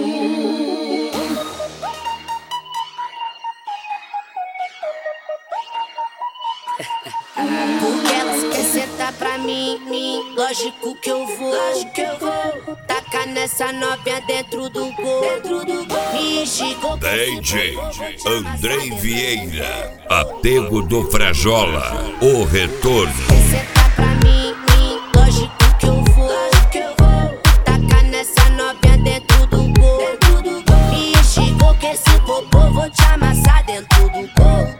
Porque elas querem sentar pra mim, lógico que eu vou. Tacar nessa novinha dentro do gol. DJ Andrei Vieira, Apego do Frajola, o retorno. Sentar pra mim, lógico que eu vou. Tacar nessa novinha dentro do gol. Me enxigou que esse popô vou te amassar dentro do gol.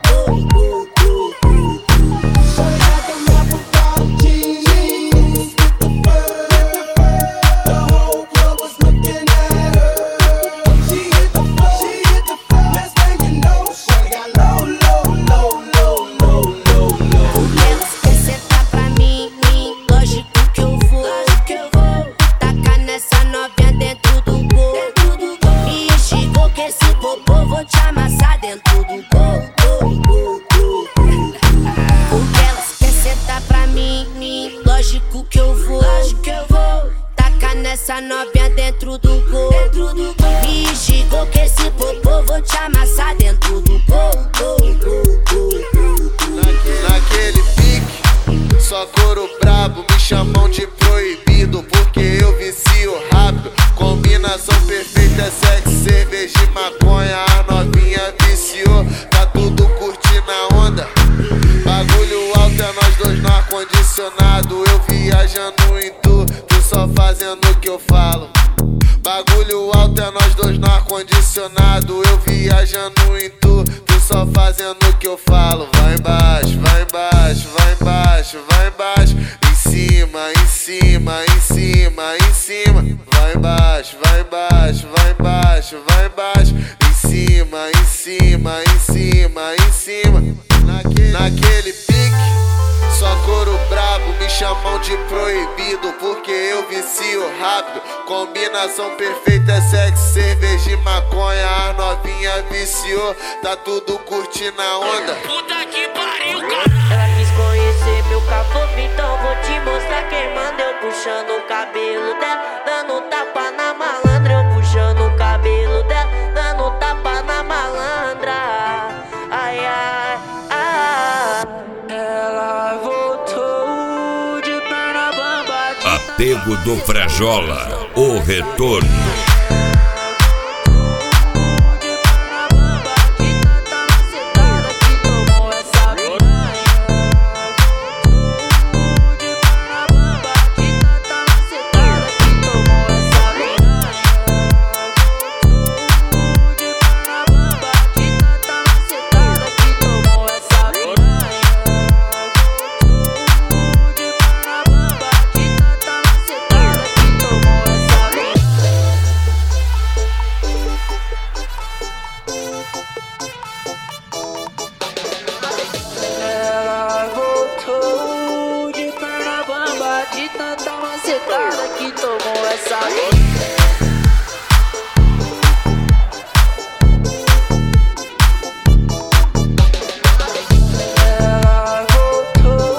Lógico que eu vou. Tacar nessa novinha dentro do gol. Me enxigou que esse popô vou te amassar dentro do gol. Naquele pique, só couro brabo, me chamam de proibido porque eu vicio rápido. Combinação perfeita é sexo, cerveja e maconha. A novinha viciou, tá tudo curtindo a onda. Bagulho alto é nós dois no ar-condicionado. Eu viajando em tu só fazendo o que eu falo. Bagulho alto é nós dois no ar-condicionado. Eu viajando em tu só fazendo o que eu falo. Vai embaixo, vai embaixo, vai embaixo, vai embaixo. Em cima, em cima, em cima, em cima. Vai embaixo, vai embaixo, vai embaixo, vai embaixo. Em cima, em cima, em cima, em cima. Naquele pique, só couro brabo, me chamam de proibido porque eu vicio rápido. Combinação perfeita é sexo, cerveja e maconha. A novinha viciou, tá tudo curtindo a onda. Puta que pariu, cara. Ela quis conhecer meu caboclo, então vou te mostrar quem manda. Eu puxando o cabelo dela, dando tapa na malandra. Eu puxando o cabelo dela, dando tapa na malandra. Ai, ai, ai. Ela voltou de perna bamba. Apego do Frajola, o retorno. De tanta macetada que tomou essa ela voltou.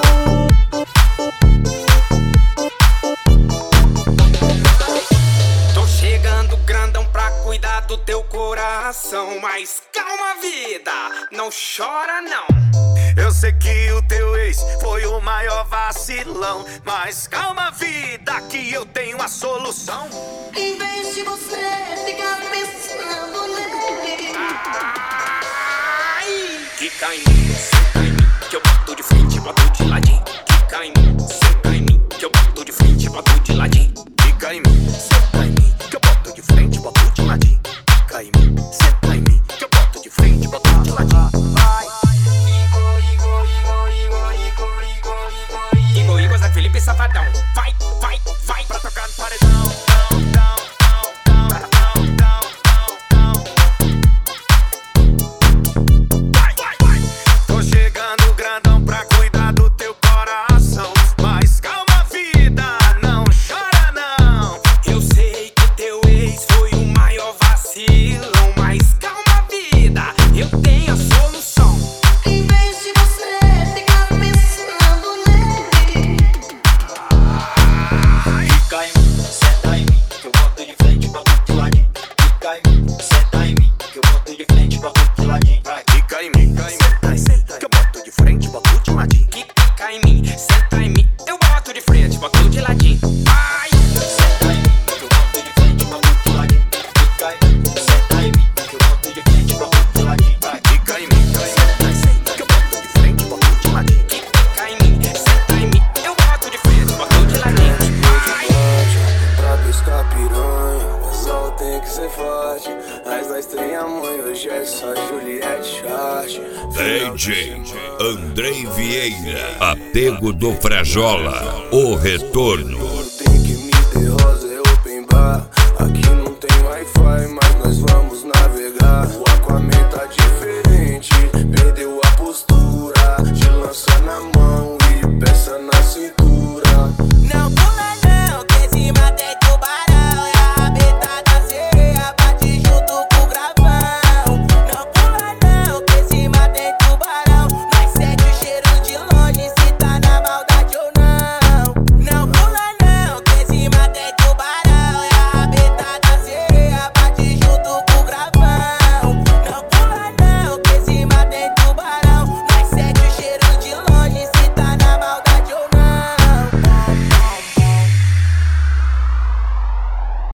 Tô chegando grandão pra cuidar do teu coração. Mas calma, vida, não chora não. Eu sei que o teu ex foi o maior vacilão, mas calma, vida, que eu tenho a solução. Em vez de você ficar pensando nele, Quica em mim, senta em mim, que eu boto de frente, boto de ladinho. Quica em mim, senta em mim, que eu boto de frente, boto de ladinho. Fica em mim, senta em mim, que eu boto de frente, boto de ladinho. Fica em mim, senta em mim, que eu boto de frente, boto de ladinho. Igor, Zé Felipe Safadão. Vai, vai, vai pra tocar no paredão. Vai, vai, vai. Tô chegando grandão pra cuidar do teu coração, mas calma, vida, não chora não. Eu sei que teu ex foi o maior vacilão, mas calma, vida, eu tenho a solução. em vez de você ficar pensando nele, senta em mim, eu boto de frente, boto de ladinho. Vai! Senta em mim, que eu boto de frente, boto de ladinho. Fica em mim, senta em mim, que eu boto de frente, boto de ladinho. Fica em mim, senta, que eu boto de frente, boto de ladinho. Fica em mim, senta em mim, eu boto de frente, boto de ladinho. Vai! Pra pescar piranha, o sol tem que ser forte. Mas nós tem a mãe, hoje é só Juliette Short. DJ Andrei Vieira, Apego do Frajola, o retorno. Tem que me ter rosa, é open bar. Aqui não tem Wi-Fi, mas nós vamos navegar. O Aquaman tá diferente, perdeu a postura. De lança na mão e peça na cintura. Não vou